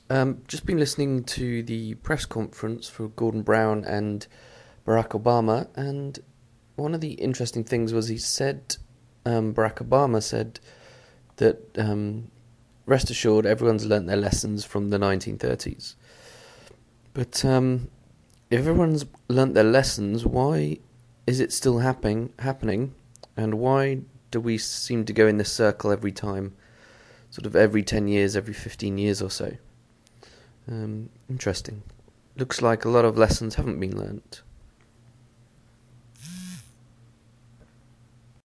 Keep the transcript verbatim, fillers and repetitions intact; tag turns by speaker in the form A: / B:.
A: Um, just been listening to the press conference for Gordon Brown and Barack Obama, and one of the interesting things was he said, um, Barack Obama said that um, rest assured everyone's learnt their lessons from the nineteen thirties. But um, if everyone's learnt their lessons, why is it still happening? Happening, and why do we seem to go in this circle every time? Sort of every ten years, every fifteen years or so. Um, interesting. Looks like a lot of lessons haven't been learnt.